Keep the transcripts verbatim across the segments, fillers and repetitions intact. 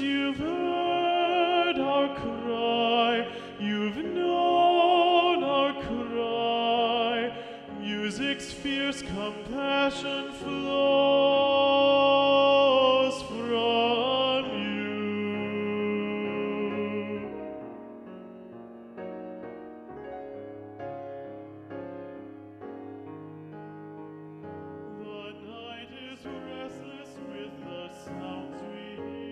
you've heard our cry, you've known our cry. Music's fierce compassion flows from you. The night is restless with the sounds we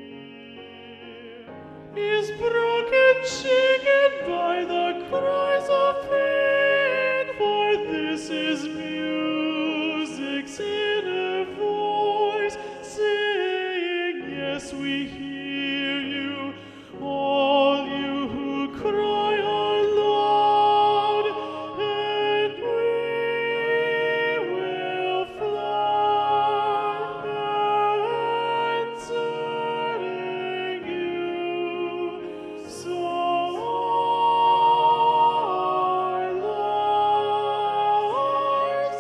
hear, is broken, shaken by the cries of pain, for this is music's inner voice saying, yes, we hear you, all you who cry aloud, and we will fly, answering you. So our lives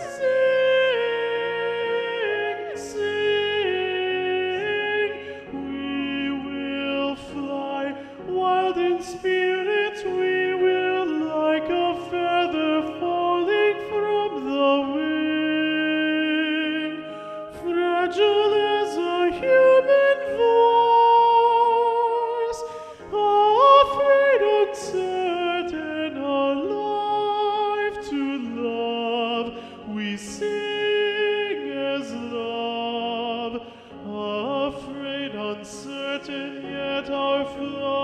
sing, sing. We will fly, wild in spirit, we will, like a feather falling from the wind, fragile as a human voice, afraid, uncertain, alive to love. We sing as love, afraid, uncertain, yet our flight